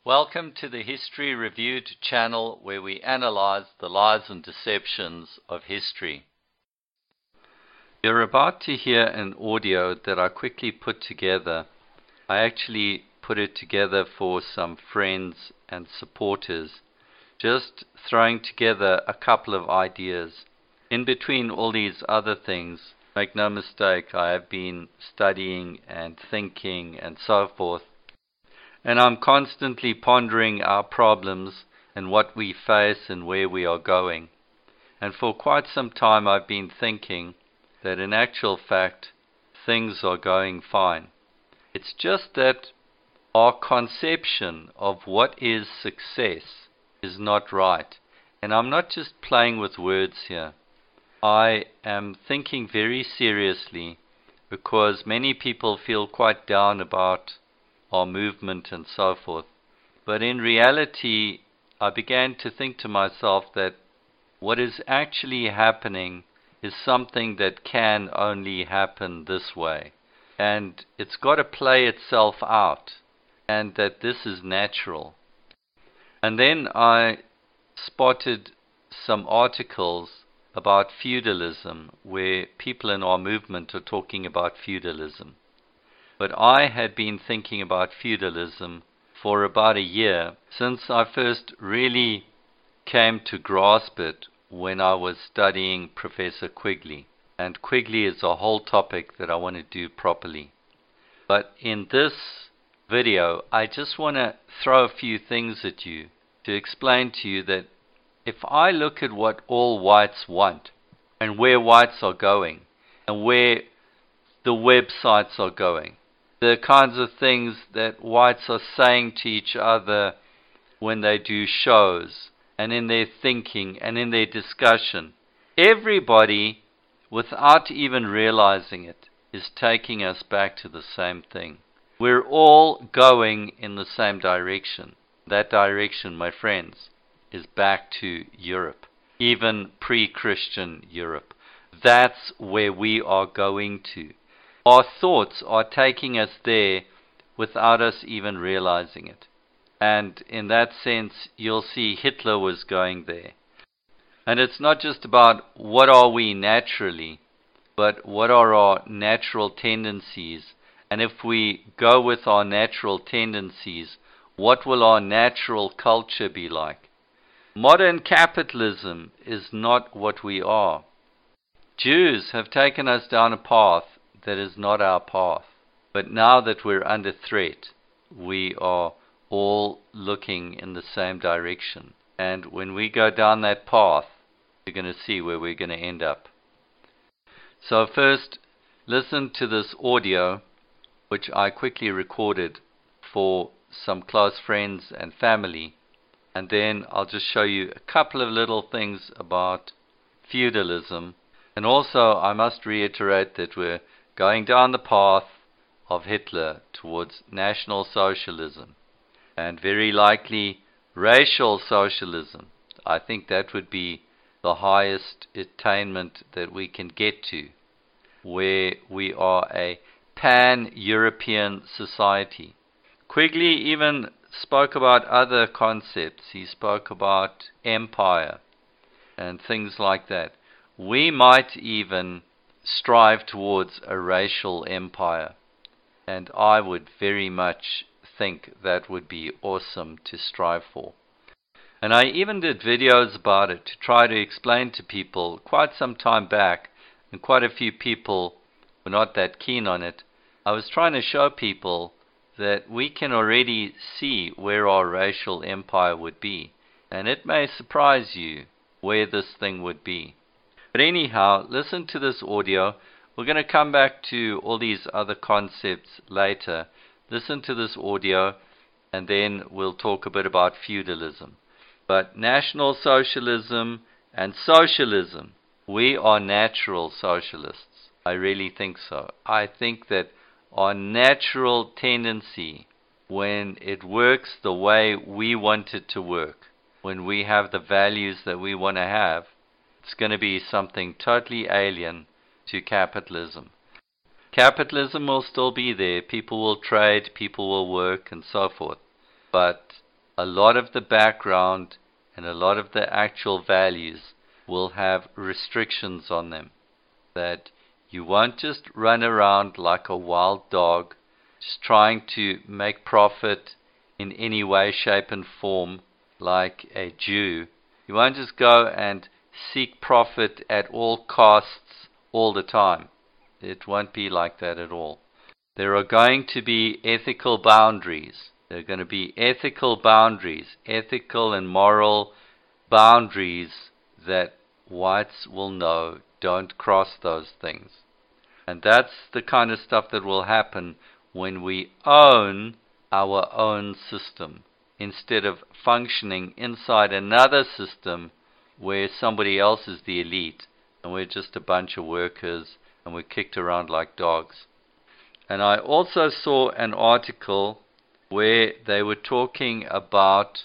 Welcome to the History Reviewed channel, where we analyze the lies and deceptions of history. You're about to hear an audio that I quickly put together. I actually put it together for some friends and supporters, just throwing together a couple of ideas. In between all these other things, make no mistake, I have been studying and thinking and so forth. And I'm constantly pondering our problems and what we face and where we are going. And for quite some time I've been thinking that in actual fact things are going fine. It's just that our conception of what is success is not right. And I'm not just playing with words here. I am thinking very seriously, because many people feel quite down about our movement and so forth. But in reality, I began to think to myself that what is actually happening is something that can only happen this way. And it's got to play itself out, and that this is natural. And then I spotted some articles about feudalism, where people in our movement are talking about feudalism. But I had been thinking about feudalism for about a year, since I first really came to grasp it when I was studying Professor Quigley. And Quigley is a whole topic that I want to do properly. But in this video, I just want to throw a few things at you to explain to you that if I look at what all whites want and where whites are going and where the websites are going, the kinds of things that whites are saying to each other when they do shows and in their thinking and in their discussion, everybody, without even realizing it, is taking us back to the same thing. We're all going in the same direction. That direction, my friends, is back to Europe, even pre-Christian Europe. That's where we are going to. Our thoughts are taking us there without us even realizing it. And in that sense, you'll see Hitler was going there. And it's not just about what are we naturally, but what are our natural tendencies. And if we go with our natural tendencies, what will our natural culture be like? Modern capitalism is not what we are. Jews have taken us down a path that is not our path. But now that we're under threat, we are all looking in the same direction. And when we go down that path, you're going to see where we're going to end up. So first, listen to this audio, which I quickly recorded for some close friends and family. And then I'll just show you a couple of little things about feudalism. And also, I must reiterate that we're going down the path of Hitler towards National Socialism, and very likely racial socialism. I think that would be the highest attainment that we can get to, where we are a pan-European society. Quigley even spoke about other concepts. He spoke about empire and things like that. We might even strive towards a racial empire, and I would very much think that would be awesome to strive for. And I even did videos about it to try to explain to people quite some time back, and quite a few people were not that keen on it. I was trying to show people that we can already see where our racial empire would be, and it may surprise you where this thing would be. But anyhow, listen to this audio. We're going to come back to all these other concepts later. Listen to this audio, and then we'll talk a bit about feudalism. But National Socialism and socialism, we are natural socialists. I really think so. I think that our natural tendency, when it works the way we want it to work, when we have the values that we want to have, it's going to be something totally alien to capitalism. Capitalism will still be there. People will trade, people will work, and so forth. But a lot of the background and a lot of the actual values will have restrictions on them. That you won't just run around like a wild dog, just trying to make profit in any way, shape and form like a Jew. You won't just go and seek profit at all costs all the time. It won't be like that at all. There are going to be ethical boundaries. There are going to be ethical boundaries, ethical and moral boundaries that whites will know. Don't cross those things. And that's the kind of stuff that will happen when we own our own system, instead of functioning inside another system where somebody else is the elite and we're just a bunch of workers and we're kicked around like dogs. And I also saw an article where they were talking about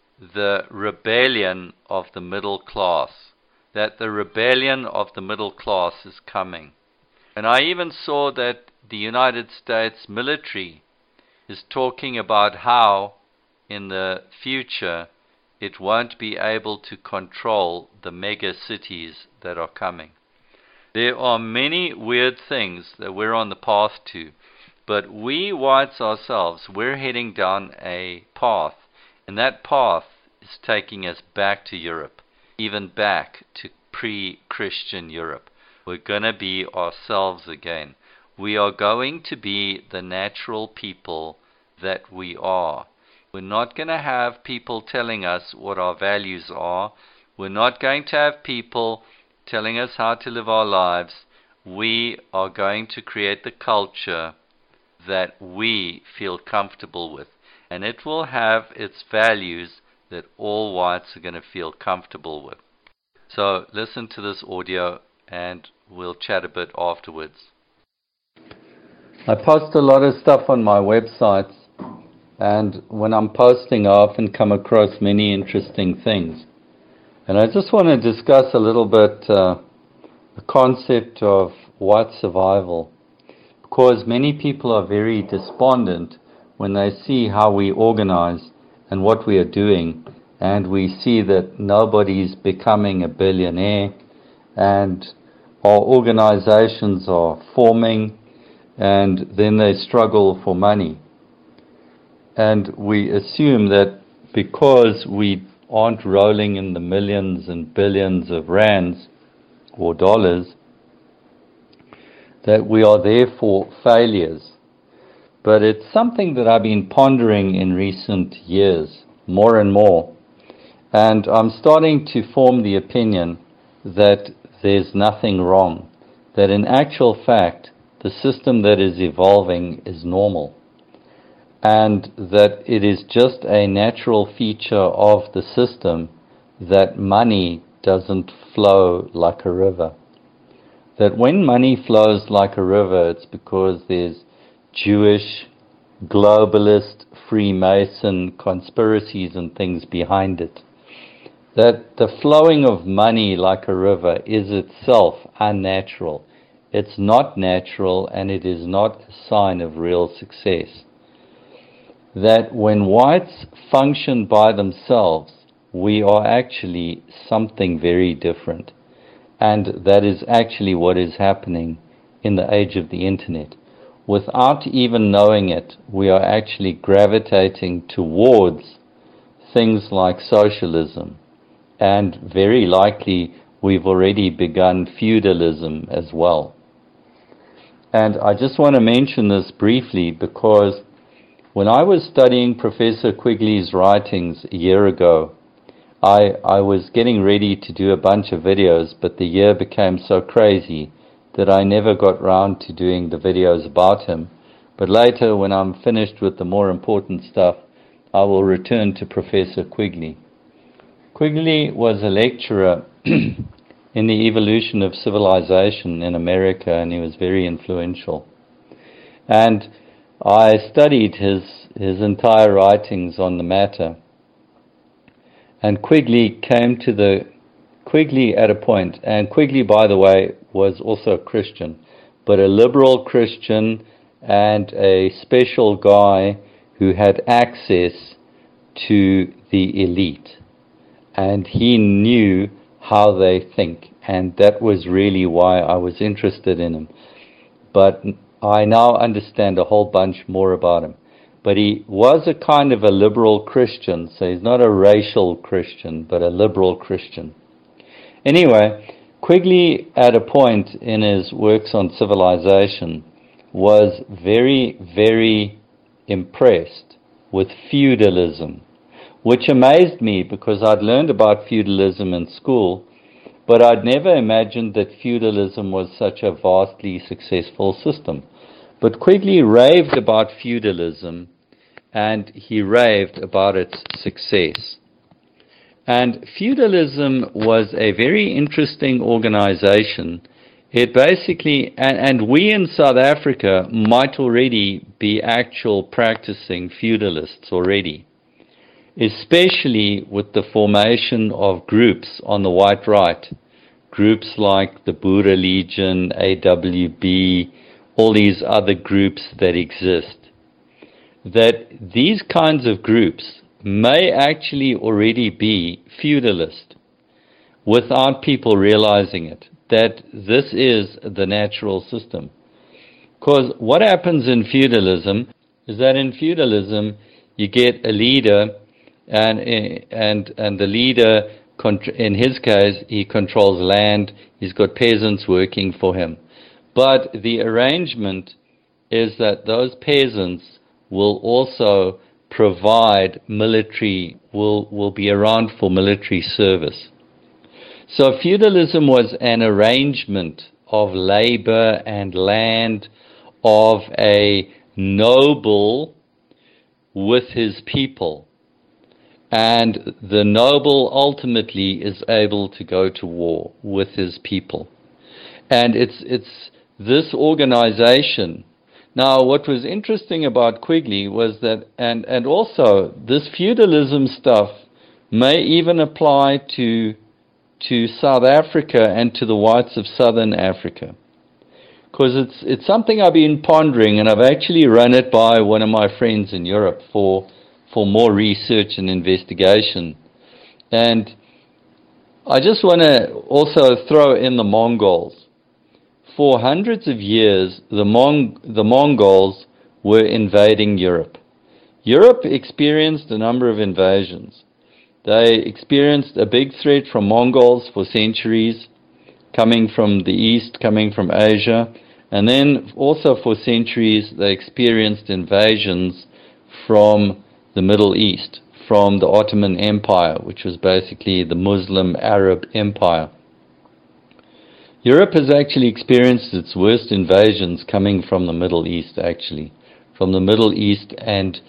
the rebellion of the middle class, that the rebellion of the middle class is coming. And I even saw that the United States military is talking about how in the future it won't be able to control the mega cities that are coming. There are many weird things that we're on the path to, but we whites ourselves, we're heading down a path, and that path is taking us back to Europe, even back to pre-Christian Europe. We're going to be ourselves again. We are going to be the natural people that we are. We're not going to have people telling us what our values are. We're not going to have people telling us how to live our lives. We are going to create the culture that we feel comfortable with. And it will have its values that all whites are going to feel comfortable with. So listen to this audio and we'll chat a bit afterwards. I post a lot of stuff on my websites, and when I'm posting I often come across many interesting things. And I just want to discuss a little bit the concept of white survival, because many people are very despondent when they see how we organize and what we are doing, and we see that nobody's becoming a billionaire, and our organizations are forming, and then they struggle for money. And we assume that because we aren't rolling in the millions and billions of rands or dollars, that we are therefore failures. But it's something that I've been pondering in recent years, more and more. And I'm starting to form the opinion that there's nothing wrong, that in actual fact, the system that is evolving is normal, and that it is just a natural feature of the system that money doesn't flow like a river. That when money flows like a river, it's because there's Jewish, globalist, Freemason conspiracies and things behind it. That the flowing of money like a river is itself unnatural. It's not natural, and it is not a sign of real success. That when whites function by themselves, we are actually something very different. And that is actually what is happening in the age of the internet. Without even knowing it, we are actually gravitating towards things like socialism. And very likely, we've already begun feudalism as well. And I just want to mention this briefly because when I was studying Professor Quigley's writings a year ago, I was getting ready to do a bunch of videos, but the year became so crazy that I never got round to doing the videos about him. But later, when I'm finished with the more important stuff, I will return to Professor Quigley. Quigley was a lecturer in the evolution of civilization in America, and he was very influential. And I studied his entire writings on the matter. And Quigley at a point, and Quigley, by the way, was also a Christian, but a liberal Christian and a special guy who had access to the elite, and he knew how they think, and that was really why I was interested in him. But I now understand a whole bunch more about him. But he was a kind of a liberal Christian, so he's not a racial Christian, but a liberal Christian. Anyway, Quigley, at a point in his works on civilization, was very, very impressed with feudalism, which amazed me because I'd learned about feudalism in school, but I'd never imagined that feudalism was such a vastly successful system. But Quigley raved about feudalism, and he raved about its success. And feudalism was a very interesting organization. It basically, and we in South Africa might already be actual practicing feudalists already, especially with the formation of groups on the white right, groups like the Boere Legion, AWB, all these other groups that exist, that these kinds of groups may actually already be feudalist without people realizing it, that this is the natural system. Because what happens in feudalism is that in feudalism you get a leader, and the leader, in his case, he controls land, he's got peasants working for him. But the arrangement is that those peasants will also provide military, will be around for military service. So feudalism was an arrangement of labor and land of a noble with his people. And the noble ultimately is able to go to war with his people. And it's this organization. Now, what was interesting about Quigley was that, and also this feudalism stuff may even apply to South Africa and to the whites of Southern Africa. Because it's something I've been pondering, and I've actually run it by one of my friends in Europe for more research and investigation. And I just want to also throw in the Mongols. For hundreds of years, the Mongols were invading Europe. Europe experienced a number of invasions. They experienced a big threat from Mongols for centuries, coming from the east, coming from Asia, and then also for centuries they experienced invasions from the Middle East, from the Ottoman Empire, which was basically the Muslim Arab Empire. Europe has actually experienced its worst invasions coming from the Middle East, actually, from the Middle East and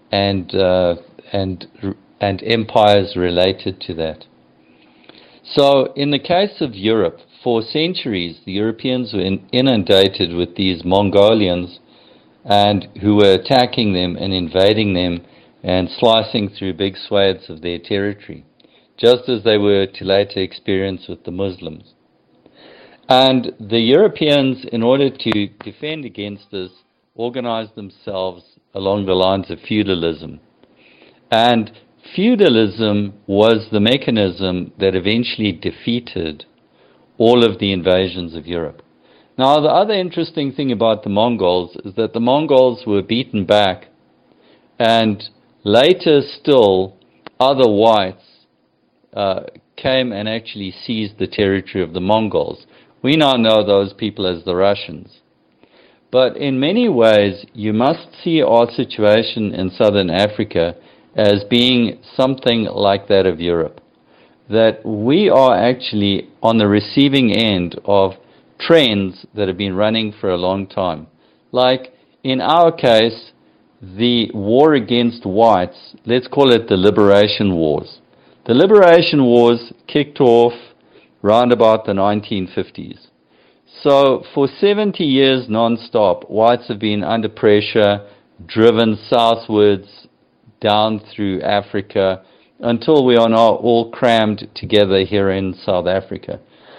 empires related to that. So, in the case of Europe, for centuries, the Europeans were inundated with these Mongolians, and who were attacking them and invading them and slicing through big swathes of their territory, just as they were to later experience with the Muslims. And the Europeans, in order to defend against this, organized themselves along the lines of feudalism. And feudalism was the mechanism that eventually defeated all of the invasions of Europe. Now, the other interesting thing about the Mongols is that the Mongols were beaten back, and later still, other whites came and actually seized the territory of the Mongols. We now know those people as the Russians. But in many ways, you must see our situation in Southern Africa as being something like that of Europe. That we are actually on the receiving end of trends that have been running for a long time. Like, in our case, the war against whites, let's call it the Liberation Wars. The Liberation Wars kicked off round about the 1950s. So for 70 years non-stop, whites have been under pressure, driven southwards, down through Africa, until we are now all crammed together here in South Africa.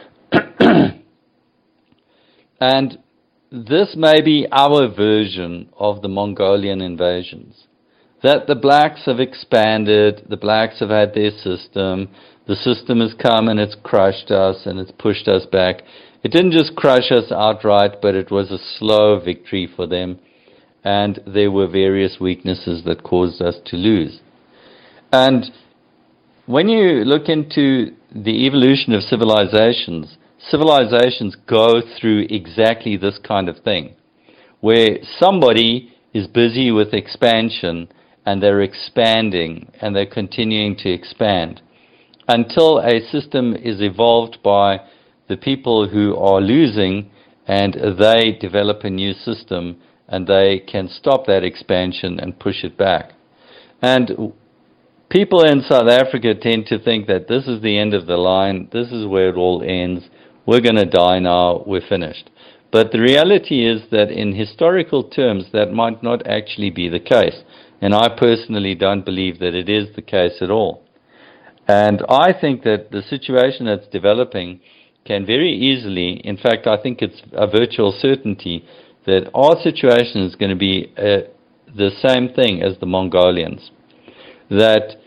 And this may be our version of the Mongolian invasions. that the blacks have expanded, the blacks have had their system, the system has come and it's crushed us and it's pushed us back. It didn't just crush us outright, but it was a slow victory for them, and there were various weaknesses that caused us to lose. And when you look into the evolution of civilizations, civilizations go through exactly this kind of thing, where somebody is busy with expansion and they're expanding and they're continuing to expand until a system is evolved by the people who are losing, and they develop a new system and they can stop that expansion and push it back. And people in South Africa tend to think that this is the end of the line, this is where it all ends, we're going to die now, we're finished. But the reality is that in historical terms that might not actually be the case. And I personally don't believe that it is the case at all. And I think that the situation that's developing can very easily, in fact I think it's a virtual certainty, that our situation is going to be the same thing as the Mongolians. That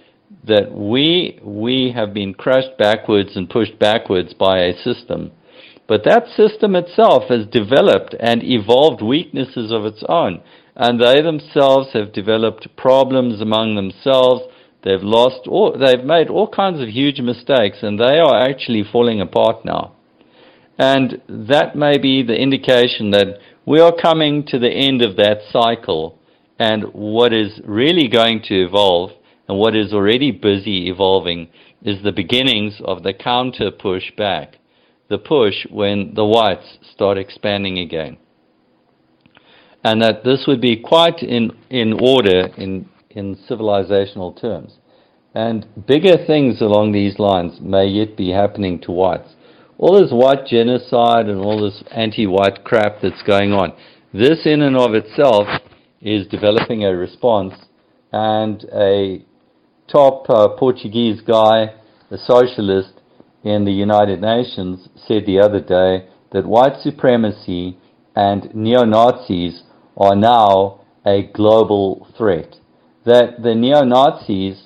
we have been crushed backwards and pushed backwards by a system. But that system itself has developed and evolved weaknesses of its own. And they themselves have developed problems among themselves. They've made all kinds of huge mistakes, and they are actually falling apart now. And that may be the indication that we are coming to the end of that cycle, and what is really going to evolve, and what is already busy evolving, is the beginnings of the counter push back, the push when the whites start expanding again. And that this would be quite in order in civilizational terms. And bigger things along these lines may yet be happening to whites. All this white genocide and all this anti-white crap that's going on, this in and of itself is developing a response. And a top Portuguese guy, a socialist in the United Nations, said the other day that white supremacy and neo-Nazis are now a global threat. That the neo-Nazis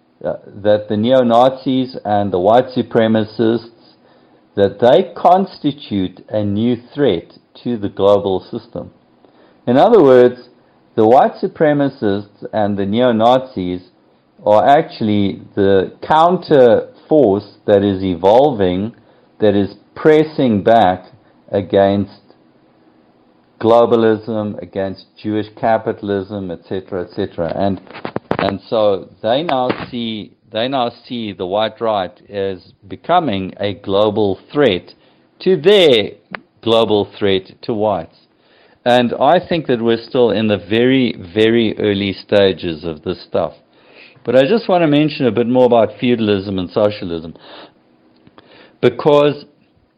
and the white supremacists, that they constitute a new threat to the global system. In other words, the white supremacists and the neo-Nazis are actually the counter force that is evolving, that is pressing back against globalism, against Jewish capitalism, etc., etc. And so they now see the white right as becoming a global threat to their global threat to whites. And I think that we're still in the very, very early stages of this stuff. But I just want to mention a bit more about feudalism and socialism, because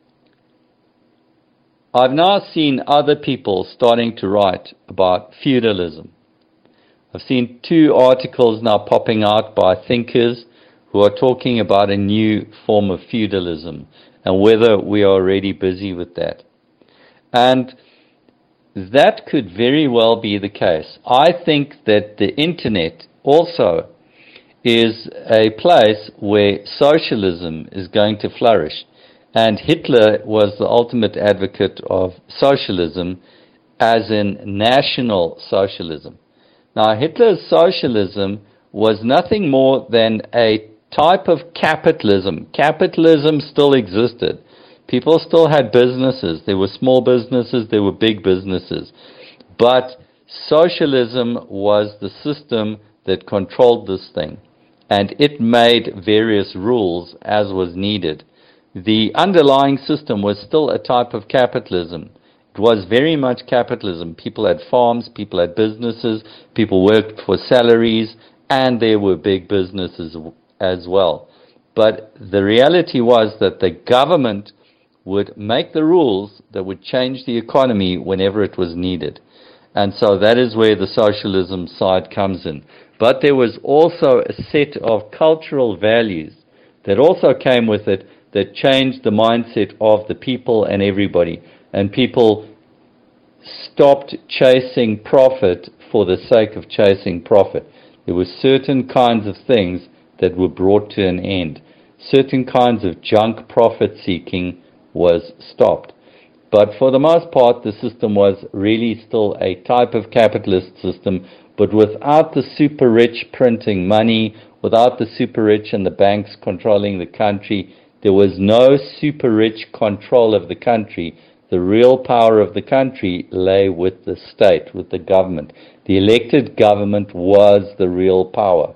I've now seen other people starting to write about feudalism. I've seen 2 articles now popping out by thinkers who are talking about a new form of feudalism and whether we are already busy with that. And that could very well be the case. I think that the internet also is a place where socialism is going to flourish. And Hitler was the ultimate advocate of socialism, as in national socialism. Now, Hitler's socialism was nothing more than a type of capitalism. Capitalism still existed. People still had businesses. There were small businesses, there were big businesses. But socialism was the system that controlled this thing. And it made various rules as was needed. The underlying system was still a type of capitalism. It was very much capitalism. People had farms, people had businesses, people worked for salaries, and there were big businesses as well. But the reality was that the government would make the rules that would change the economy whenever it was needed. And so that is where the socialism side comes in. But there was also a set of cultural values that also came with it that changed the mindset of the people and everybody. And people stopped chasing profit for the sake of chasing profit. There were certain kinds of things that were brought to an end. Certain kinds of junk profit-seeking was stopped. But for the most part, the system was really still a type of capitalist system, but without the super rich printing money, without the super rich and the banks controlling the country. There was no super rich control of the country. The real power of the country lay with the state, with the government. The elected government was the real power.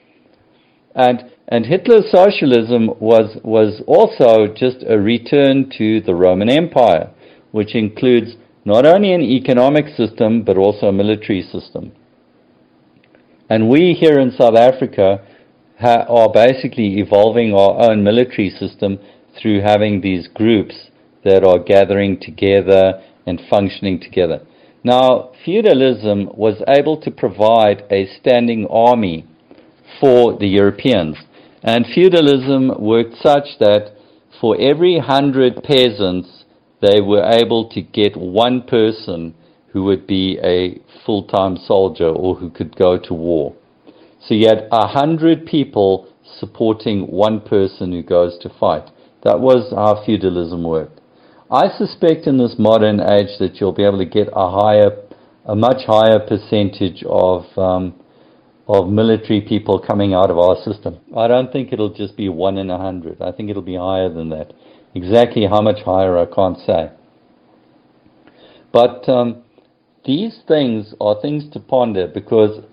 And Hitler's socialism was also just a return to the Roman Empire, which includes not only an economic system, but also a military system. And we here in South Africa are basically evolving our own military system through having these groups that are gathering together and functioning together. Now, feudalism was able to provide a standing army for the Europeans. And feudalism worked such that for every 100 peasants, they were able to get one person who would be a full-time soldier or who could go to war. So you had 100 people supporting one person who goes to fight. That was how feudalism worked. I suspect in this modern age that you'll be able to get a much higher percentage of military people coming out of our system. I don't think it'll just be 1 in 100. I think it'll be higher than that. Exactly how much higher, I can't say. But these things are things to ponder, because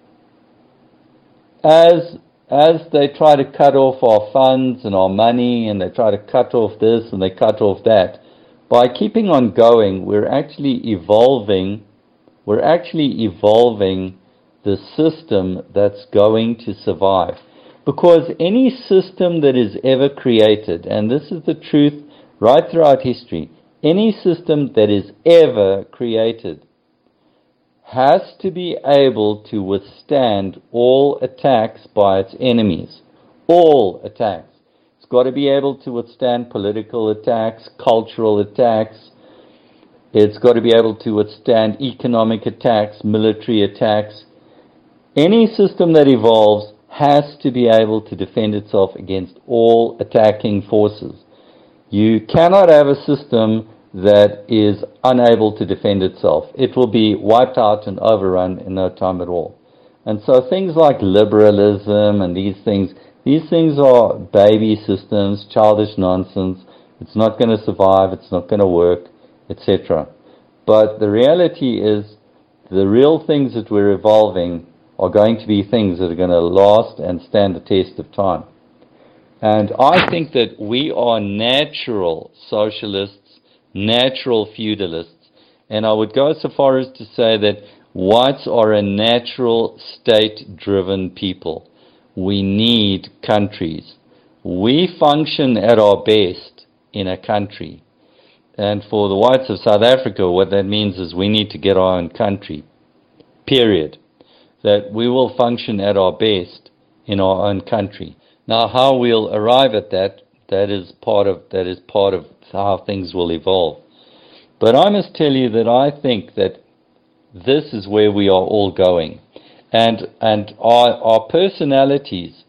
as they try to cut off our funds and our money, and they try to cut off this and they cut off that, by keeping on going, we're actually evolving the system that's going to survive. Because any system that is ever created, and this is the truth right throughout history, any system that is ever created has to be able to withstand all attacks by its enemies. All attacks. It's got to be able to withstand political attacks, cultural attacks. It's got to be able to withstand economic attacks, military attacks. Any system that evolves has to be able to defend itself against all attacking forces. You cannot have a system that is unable to defend itself. It will be wiped out and overrun in no time at all. And so things like liberalism and these things are baby systems, childish nonsense. It's not going to survive, it's not going to work, etc. But the reality is, the real things that we're evolving are going to be things that are going to last and stand the test of time. And I think that we are natural socialists, natural feudalists, and I would go so far as to say that whites are a natural state-driven people. We need countries. We function at our best in a country. And for the whites of South Africa, what that means is we need to get our own country. Period. That we will function at our best in our own country. Now, how we'll arrive at that is part of how things will evolve. But I must tell you that I think that this is where we are all going. And our personalities,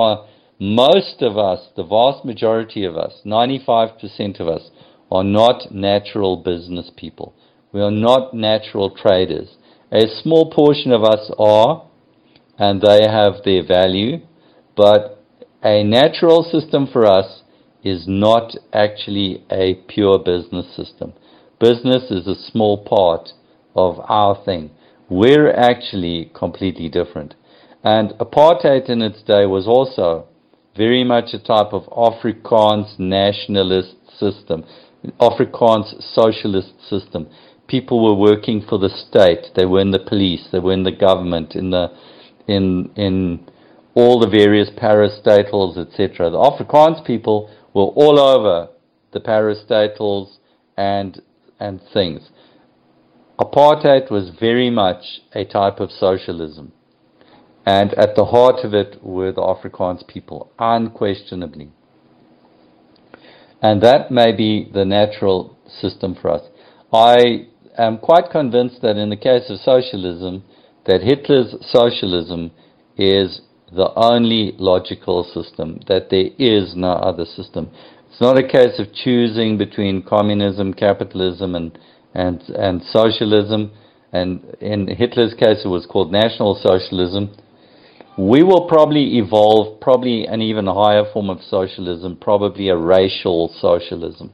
most of us, the vast majority of us, 95% of us, are not natural business people. We are not natural traders. A small portion of us are, and they have their value, but a natural system for us is not actually a pure business system. Business is a small part of our thing. We're actually completely different. And apartheid in its day was also very much a type of Afrikaans nationalist system, Afrikaans socialist system. People were working for the state. They were in the police. They were in the government, in all the various parastatals, etc. The Afrikaans people were all over the parastatals and things. Apartheid was very much a type of socialism. And at the heart of it were the Afrikaans people, unquestionably. And that may be the natural system for us. I am quite convinced that in the case of socialism, that Hitler's socialism is the only logical system, that there is no other system. It's not a case of choosing between communism, capitalism, and socialism. And in Hitler's case, it was called National Socialism. We will probably evolve an even higher form of socialism, probably a racial socialism.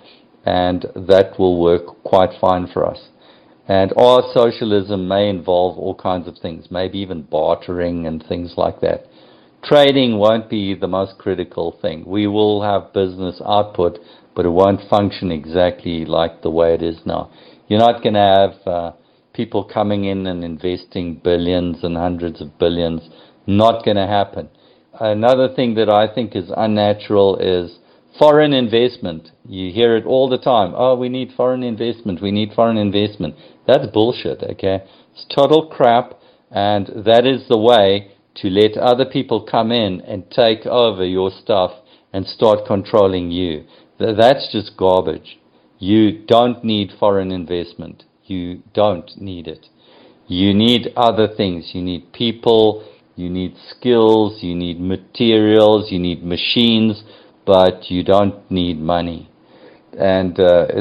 And that will work quite fine for us. And our socialism may involve all kinds of things, maybe even bartering and things like that. Trading won't be the most critical thing. We will have business output, but it won't function exactly like the way it is now. You're not going to have people coming in and investing billions and hundreds of billions. Not going to happen. Another thing that I think is unnatural is foreign investment. You hear it all the time. Oh, we need foreign investment. We need foreign investment. That's bullshit, okay? It's total crap, and that is the way to let other people come in and take over your stuff and start controlling you. That's just garbage. You don't need foreign investment. You don't need it. You need other things. You need people, you need skills, you need materials, you need machines, but you don't need money. And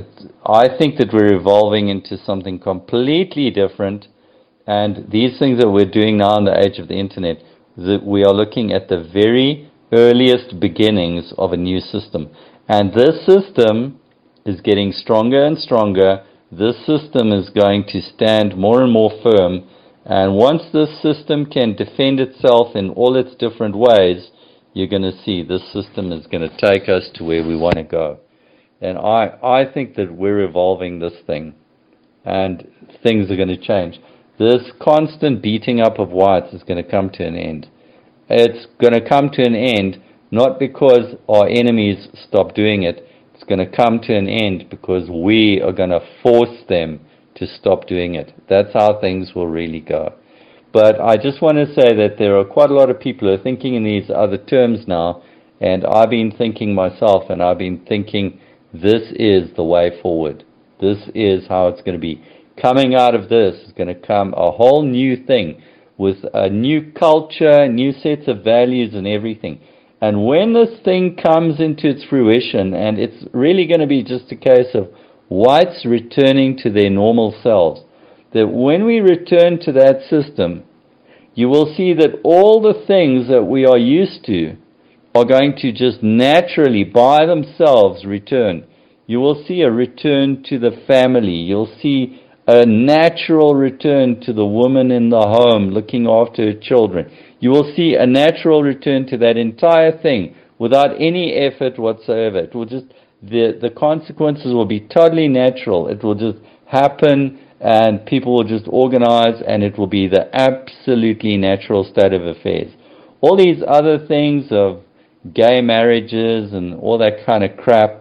I think that we're evolving into something completely different. And these things that we're doing now in the age of the internet, that we are looking at the very earliest beginnings of a new system. And this system is getting stronger and stronger. This system is going to stand more and more firm. And once this system can defend itself in all its different ways, you're going to see this system is going to take us to where we want to go. And I think that we're evolving this thing, and things are going to change. This constant beating up of whites is going to come to an end. It's going to come to an end not because our enemies stop doing it. It's going to come to an end because we are going to force them to stop doing it. That's how things will really go. But I just want to say that there are quite a lot of people who are thinking in these other terms now, and I've been thinking myself, and I've been thinking this is the way forward. This is how it's going to be. Coming out of this is going to come a whole new thing with a new culture, new sets of values and everything. And when this thing comes into its fruition, and it's really going to be just a case of whites returning to their normal selves, that when we return to that system, you will see that all the things that we are used to are going to just naturally, by themselves, return. You will see a return to the family. You'll see a natural return to the woman in the home looking after her children. You will see a natural return to that entire thing without any effort whatsoever. It will just, the consequences will be totally natural. It will just happen, and people will just organize, and it will be the absolutely natural state of affairs. All these other things of gay marriages and all that kind of crap,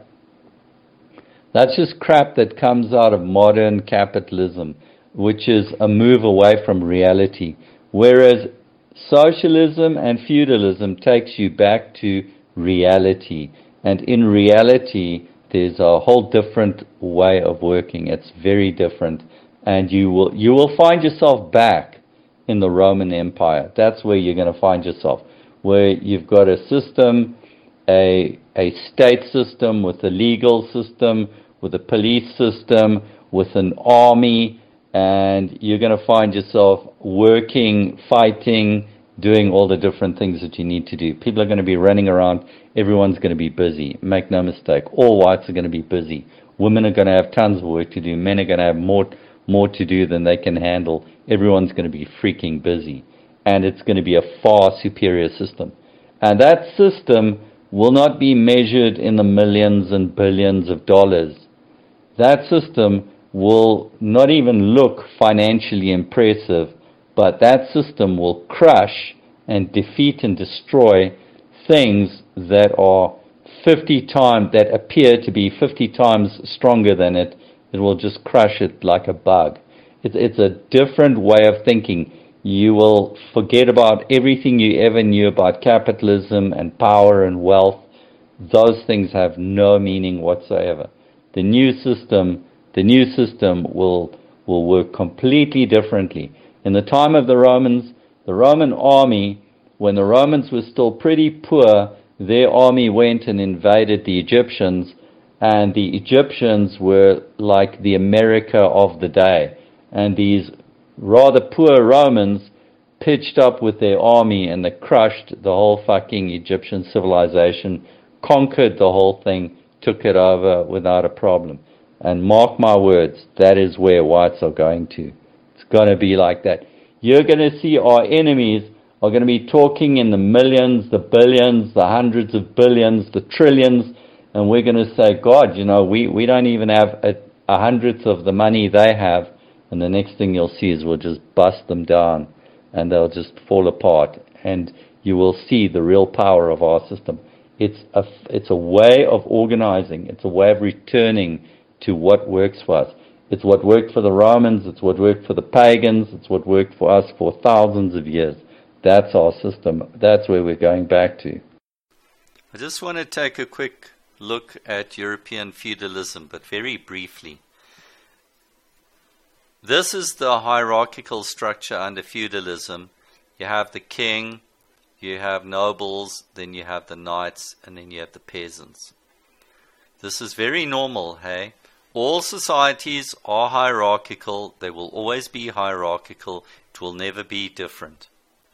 that's just crap that comes out of modern capitalism, which is a move away from reality. Whereas socialism and feudalism takes you back to reality. And in reality, there's a whole different way of working. It's very different. And you will find yourself back in the Roman Empire. That's where you're going to find yourself, where you've got a system, a state system with a legal system, with a police system, with an army, and you're going to find yourself working, fighting, doing all the different things that you need to do. People are going to be running around. Everyone's going to be busy. Make no mistake. All whites are going to be busy. Women are going to have tons of work to do. Men are going to have more to do than they can handle. Everyone's going to be freaking busy. And it's going to be a far superior system. And that system will not be measured in the millions and billions of dollars. That system will not even look financially impressive, but that system will crush and defeat and destroy things that are 50 times, that appear to be 50 times stronger than it. It will just crush it like a bug. It's a different way of thinking. You will forget about everything you ever knew about capitalism and power and wealth. Those things have no meaning whatsoever. The new system will work completely differently. In the time of the Romans, The Roman army, when the Romans were still pretty poor, their army went and invaded the Egyptians, and the Egyptians were like the America of the day. And these rather poor Romans pitched up with their army, and they crushed the whole fucking Egyptian civilization, conquered the whole thing, took it over without a problem. And mark my words, that is where whites are going to. It's going to be like that. You're going to see our enemies are going to be talking in the millions, the billions, the hundreds of billions, the trillions, and we're going to say, God, we don't even have a hundredth of the money they have, and the next thing you'll see is we'll just bust them down, and they'll just fall apart, and you will see the real power of our system. It's a way of organizing. It's a way of returning to what works for us. It's what worked for the Romans. It's what worked for the pagans. It's what worked for us for thousands of years. That's our system. That's where we're going back to. I just want to take a quick look at European feudalism, but very briefly. This is the hierarchical structure under feudalism. You have the king, you have nobles, then you have the knights, and then you have the peasants. This is very normal, hey? All societies are hierarchical. They will always be hierarchical. It will never be different.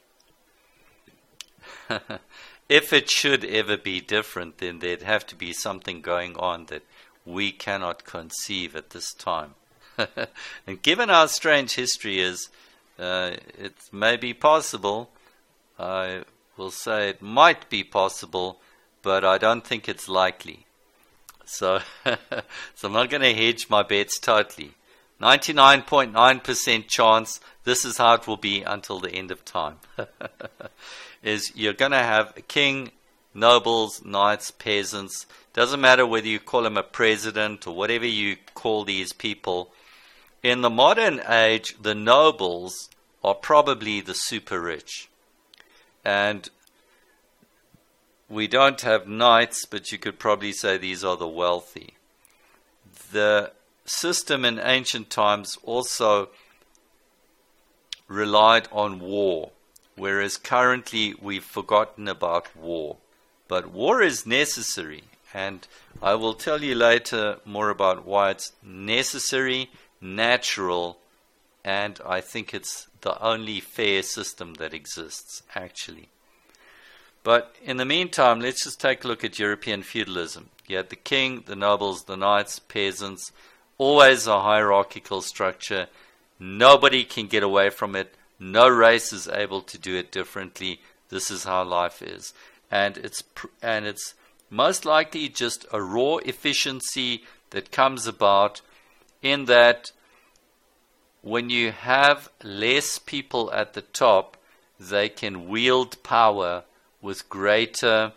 If it should ever be different, then there'd have to be something going on that we cannot conceive at this time. And given our strange history is, it may be possible. I will say it might be possible, but I don't think it's likely. So, I'm not going to hedge my bets totally. 99.9% chance this is how it will be until the end of time. Is you're going to have a king, nobles, knights, peasants. Doesn't matter whether you call him a president or whatever you call these people. In the modern age, the nobles are probably the super rich. And we don't have knights, but you could probably say these are the wealthy. The system in ancient times also relied on war, whereas currently we've forgotten about war. But war is necessary, and I will tell you later more about why it's necessary, natural, and I think it's the only fair system that exists, actually. But in the meantime, let's just take a look at European feudalism. You had the king, the nobles, the knights, peasants, always a hierarchical structure. Nobody can get away from it. No race is able to do it differently. This is how life is. And it's most likely just a raw efficiency that comes about in that when you have less people at the top, they can wield power with greater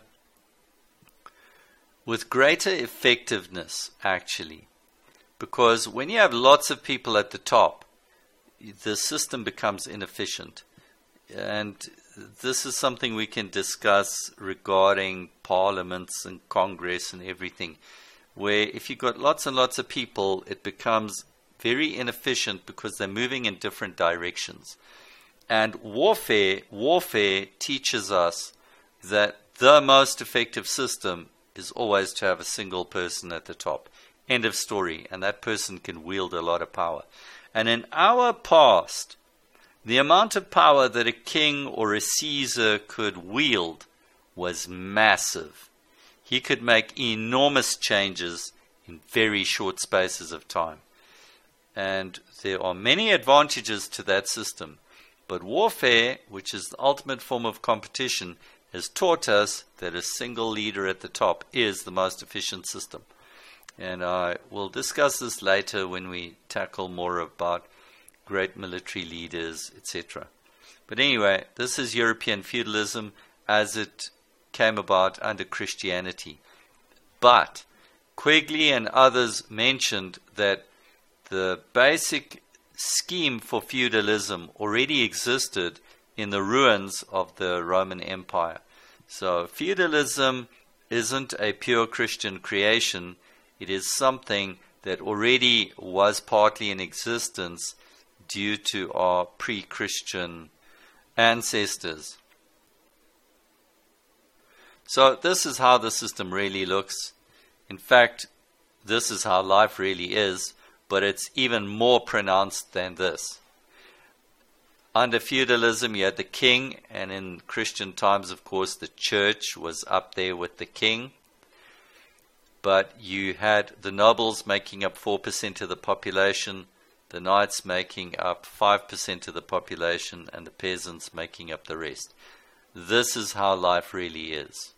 effectiveness, actually. Because when you have lots of people at the top, the system becomes inefficient. And this is something we can discuss regarding parliaments and Congress and everything, where if you've got lots and lots of people, it becomes very inefficient because they're moving in different directions. And warfare teaches us that the most effective system is always to have a single person at the top. End of story. And that person can wield a lot of power. And in our past, the amount of power that a king or a Caesar could wield was massive. He could make enormous changes in very short spaces of time. And there are many advantages to that system. But warfare, which is the ultimate form of competition, has taught us that a single leader at the top is the most efficient system. And I will discuss this later when we tackle more about great military leaders, etc. But anyway, this is European feudalism as it came about under Christianity. But Quigley and others mentioned that the basic scheme for feudalism already existed in the ruins of the Roman Empire. So feudalism isn't a pure Christian creation. It is something that already was partly in existence due to our pre-Christian ancestors. So this is how the system really looks. In fact, this is how life really is, but it's even more pronounced than this. Under feudalism, you had the king, and in Christian times, of course, the church was up there with the king. But you had the nobles making up 4% of the population, the knights making up 5% of the population, and the peasants making up the rest. This is how life really is.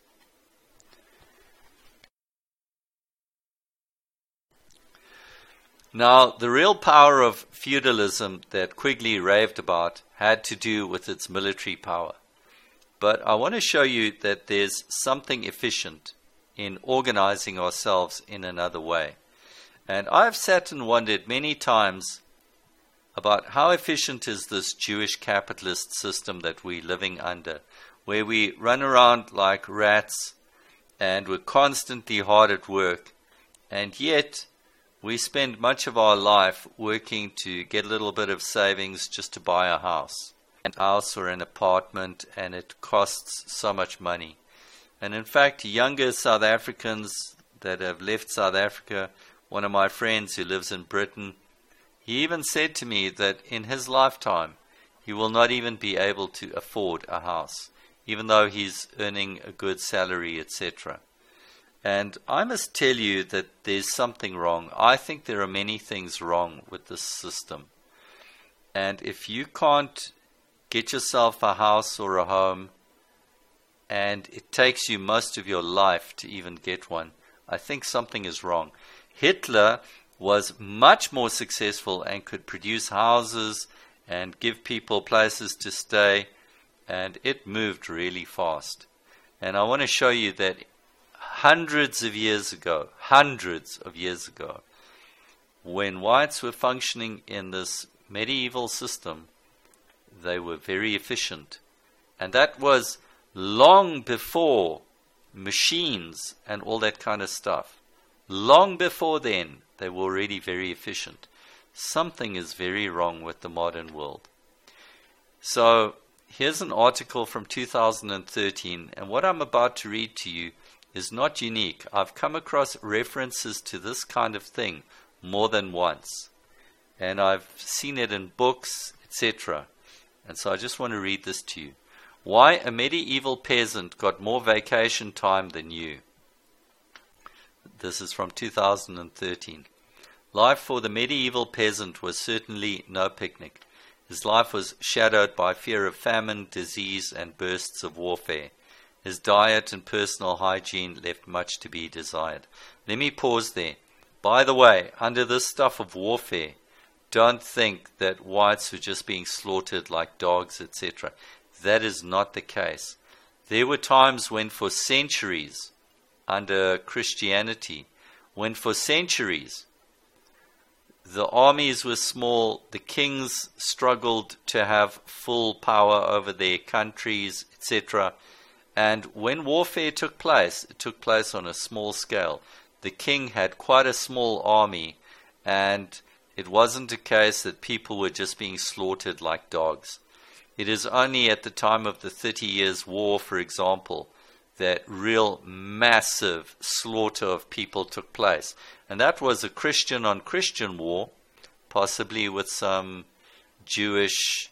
Now, the real power of feudalism that Quigley raved about had to do with its military power. But I want to show you that there's something efficient in organizing ourselves in another way. And I've sat and wondered many times about how efficient is this Jewish capitalist system that we're living under, where we run around like rats and we're constantly hard at work, and yet we spend much of our life working to get a little bit of savings just to buy a house or an apartment, and it costs so much money. And in fact, younger South Africans that have left South Africa, one of my friends who lives in Britain, he even said to me that in his lifetime he will not even be able to afford a house, even though he's earning a good salary, etc. And I must tell you that there's something wrong. I think there are many things wrong with this system. And if you can't get yourself a house or a home, and it takes you most of your life to even get one, I think something is wrong. Hitler was much more successful and could produce houses and give people places to stay, and it moved really fast. And I want to show you that hundreds of years ago, when whites were functioning in this medieval system, they were very efficient. And that was long before machines and all that kind of stuff. Long before then, they were already very efficient. Something is very wrong with the modern world. So here's an article from 2013, and what I'm about to read to you is not unique. I've come across references to this kind of thing more than once, and I've seen it in books, etc. And so I just want to read this to you. Why a medieval peasant got more vacation time than you. This is from 2013. Life for the medieval peasant was certainly no picnic. His life was shadowed by fear of famine, disease, and bursts of warfare. His diet and personal hygiene left much to be desired. Let me pause there. By the way, under this stuff of warfare, don't think that whites were just being slaughtered like dogs, etc. That is not the case. There were times when for centuries, under Christianity, when for centuries the armies were small, the kings struggled to have full power over their countries, etc. And when warfare took place, it took place on a small scale. The king had quite a small army, and it wasn't a case that people were just being slaughtered like dogs. It is only at the time of the 30 Years' War, for example, that real massive slaughter of people took place. And that was a Christian-on-Christian war, possibly with some Jewish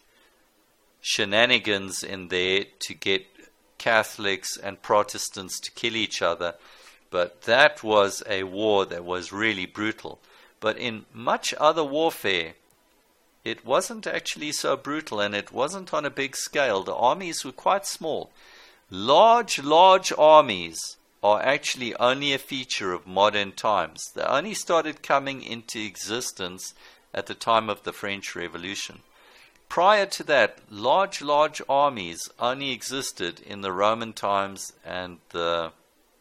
shenanigans in there to get Catholics and Protestants to kill each other. But that was a war that was really brutal. But in much other warfare, it wasn't actually so brutal, and it wasn't on a big scale. The armies were quite small. Large armies are actually only a feature of modern times. They only started coming into existence at the time of the French Revolution. Prior to that, large armies only existed in the Roman times and the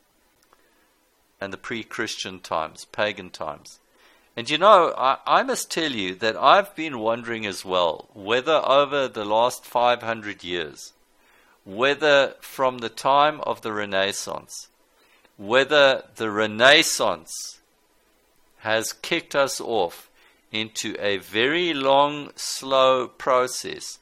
pre-Christian times, pagan times. And you know, I must tell you that I've been wondering as well whether over the last 500 years, whether from the time of the Renaissance, whether the Renaissance has kicked us off into a very long, slow process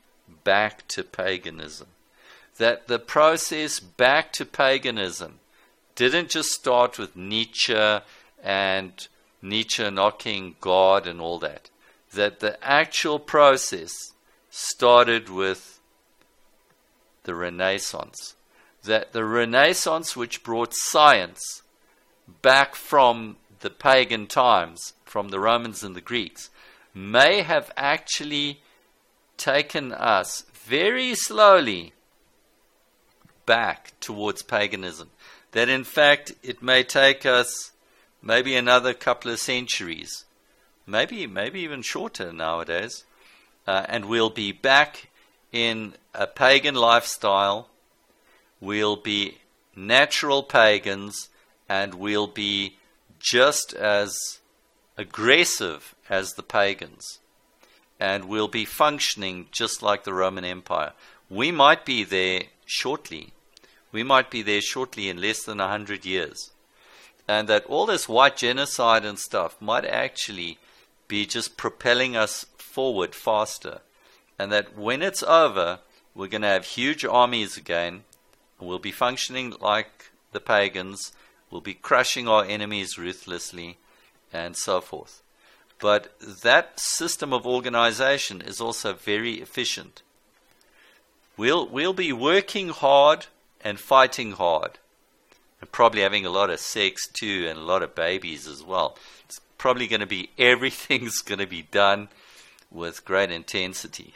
back to paganism. That the process back to paganism didn't just start with Nietzsche and Nietzsche knocking God and all that. That the actual process started with the Renaissance. That the Renaissance, which brought science back from the pagan times, from the Romans and the Greeks, may have actually taken us very slowly back towards paganism. That in fact it may take us maybe another couple of centuries, maybe even shorter nowadays, and we'll be back in a pagan lifestyle. We'll be natural pagans, and we'll be just as aggressive as the pagans, and we'll be functioning just like the Roman Empire. We might be there shortly. We might be there shortly in less than 100 years. And that all this white genocide and stuff might actually be just propelling us forward faster. And that when it's over, we're going to have huge armies again. We'll be functioning like the pagans. We'll be crushing our enemies ruthlessly, and so forth. But that system of organization is also very efficient. We'll be working hard and fighting hard, and probably having a lot of sex too, and a lot of babies as well. It's probably going to be, everything's going to be done with great intensity.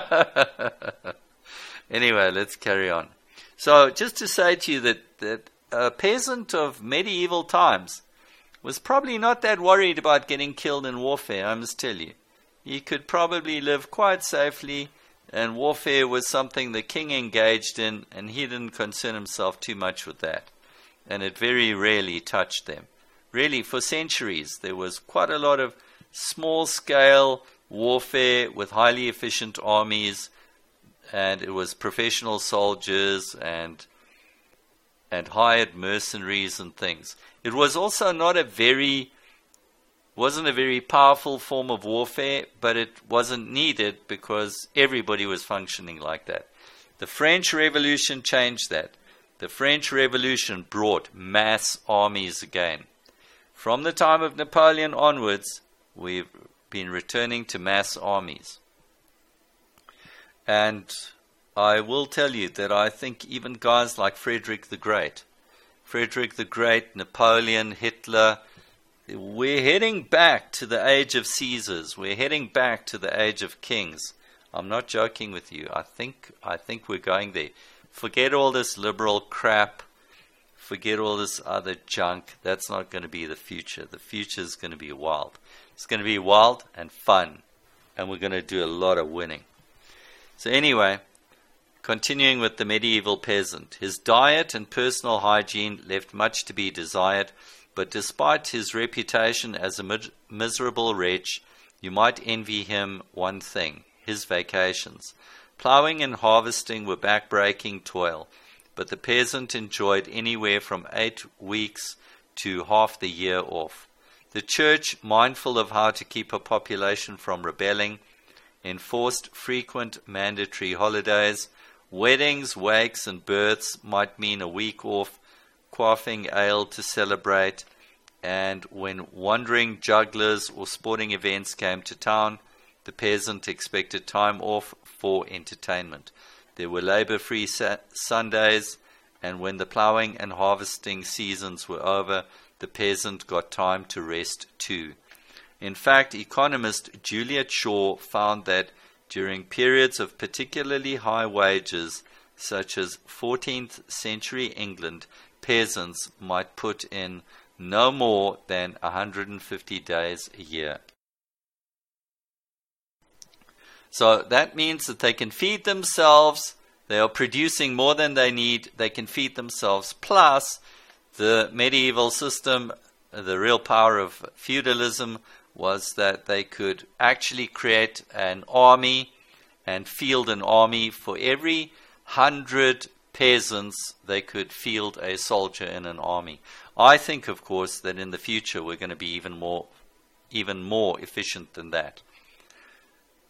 Anyway, let's carry on. So just to say to you that a peasant of medieval times was probably not that worried about getting killed in warfare, I must tell you. He could probably live quite safely, and warfare was something the king engaged in, and he didn't concern himself too much with that. And it very rarely touched them. Really, for centuries, there was quite a lot of small-scale warfare with highly efficient armies, and it was professional soldiers and hired mercenaries and things. It was also wasn't a very powerful form of warfare, but it wasn't needed because everybody was functioning like that. The French Revolution changed that. The French Revolution brought mass armies again. From the time of Napoleon onwards, we've been returning to mass armies. And I will tell you that I think even guys like Frederick the Great, Napoleon, Hitler, we're heading back to the age of Caesars. We're heading back to the age of kings. I'm not joking with you. I think we're going there. Forget all this liberal crap. Forget all this other junk. That's not going to be the future. The future is going to be wild. It's going to be wild and fun. And we're going to do a lot of winning. So anyway, continuing with the medieval peasant. His diet and personal hygiene left much to be desired, but despite his reputation as a miserable wretch, you might envy him one thing, his vacations. Ploughing and harvesting were back-breaking toil, but the peasant enjoyed anywhere from 8 weeks to half the year off. The church, mindful of how to keep a population from rebelling, enforced frequent mandatory holidays. Weddings, wakes, and births might mean a week off, quaffing ale to celebrate, and when wandering jugglers or sporting events came to town, the peasant expected time off for entertainment. There were labor-free Sundays, and when the ploughing and harvesting seasons were over, the peasant got time to rest too. In fact, economist Juliet Shaw found that during periods of particularly high wages, such as 14th century England, peasants might put in no more than 150 days a year. So that means that they can feed themselves, they are producing more than they need, they can feed themselves, plus the medieval system, the real power of feudalism was that they could actually create an army and field an army. For every 100 peasants, they could field a soldier in an army. I think, of course, that in the future we're going to be even more efficient than that.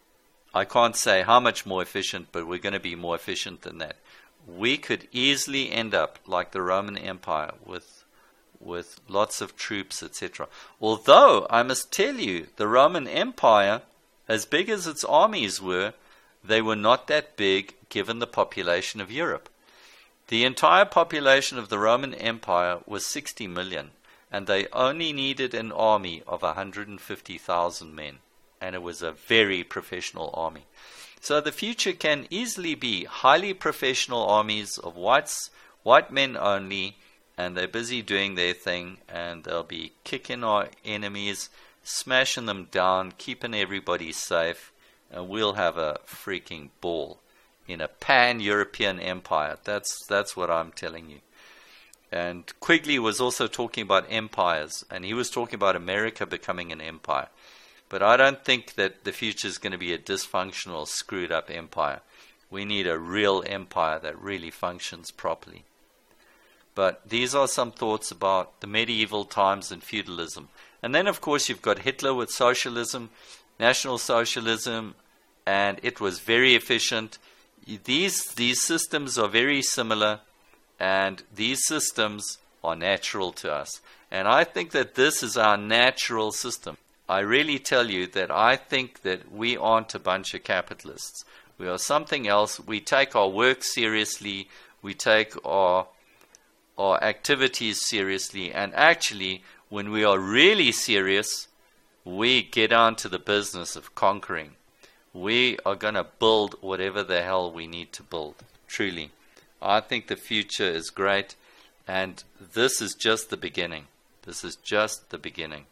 I can't say how much more efficient, but we're going to be more efficient than that. We could easily end up like the Roman Empire with lots of troops, etc. Although, I must tell you, the Roman Empire, as big as its armies were, they were not that big given the population of Europe. The entire population of the Roman Empire was 60 million, and they only needed an army of 150,000 men. And it was a very professional army. So the future can easily be highly professional armies of white men only, and they're busy doing their thing, and they'll be kicking our enemies, smashing them down, keeping everybody safe, and we'll have a freaking ball in a pan-European empire. That's what I'm telling you. And Quigley was also talking about empires, and he was talking about America becoming an empire. But I don't think that the future is going to be a dysfunctional, screwed-up empire. We need a real empire that really functions properly. But these are some thoughts about the medieval times and feudalism. And then, of course, you've got Hitler with socialism, National Socialism, and it was very efficient. These systems are very similar, and these systems are natural to us. And I think that this is our natural system. I really tell you that I think that we aren't a bunch of capitalists. We are something else. We take our work seriously. We take our activities seriously. And actually, when we are really serious, we get on to the business of conquering. We are going to build whatever the hell we need to build, truly. I think the future is great, and this is just the beginning. This is just the beginning.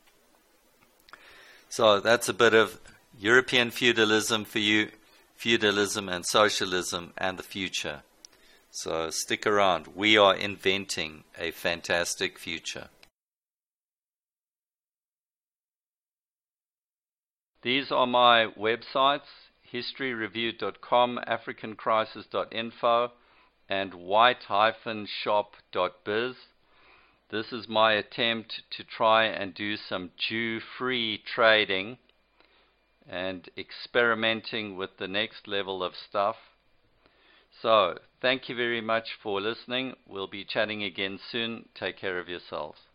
So that's a bit of European feudalism for you, feudalism and socialism and the future. So stick around. We are inventing a fantastic future. These are my websites, historyreview.com, africancrisis.info, and white-shop.biz. This is my attempt to try and do some Jew-free trading and experimenting with the next level of stuff. So, thank you very much for listening. We'll be chatting again soon. Take care of yourselves.